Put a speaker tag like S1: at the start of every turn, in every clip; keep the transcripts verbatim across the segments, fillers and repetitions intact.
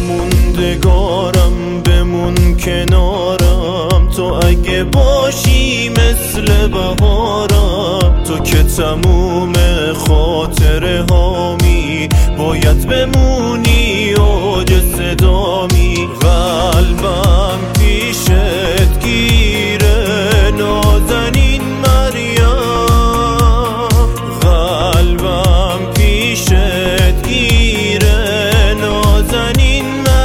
S1: موندگارم بمون کنارم، تو اگه باشی مثل بهارم، تو که تموم خاطره هامی، باید بمونی اوج صدامی. قلبم پیشت گیره نازنین مریم، قلبم پیشت گیره نازنین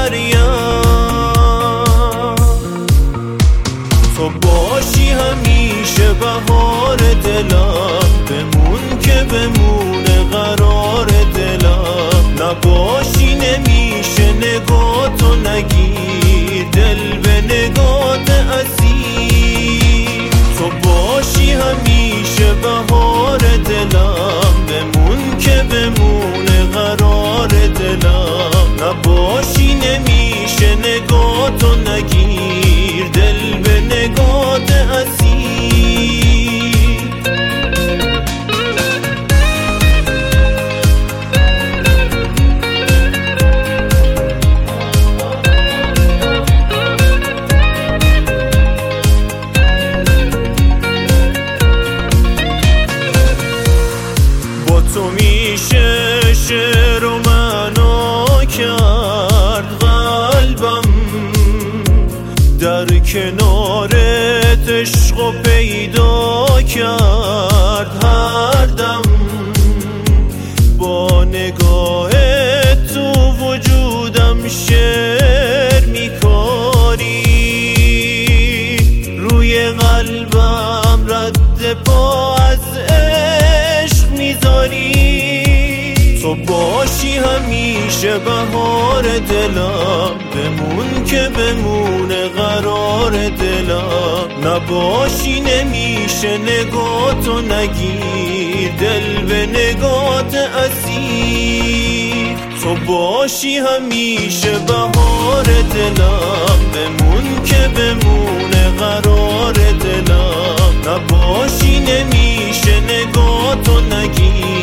S1: مریم. تو باشی همیشه بهار دلم، بمون که بمونه قرار دلم، نباشی نمیشه نگاه تو نگیر دل به نگات اسیر. تو باشی همیشه بهار دلم، بمون که بمونه قرار دلم، نباشی نمیشه نگاه تو نگیر دل به نگات اسیر. تو میشه شعر و معنا کرد قلبم، در کنارت عشق و پیدا کرد هر دم. با نگاه تو وجودم شعر میکاری، روی قلبم رد پا از عشق میذاری. تو باشی همیشه بهار دلم، بمون که بمونه قرار دلم، نباشی نمیشه نگاه تو نگیر دل به نگات اسیر. تو باشی همیشه بهار دلم، بمون که بمونه قرار دلم، نباشی نمیشه نگاه تو نگیر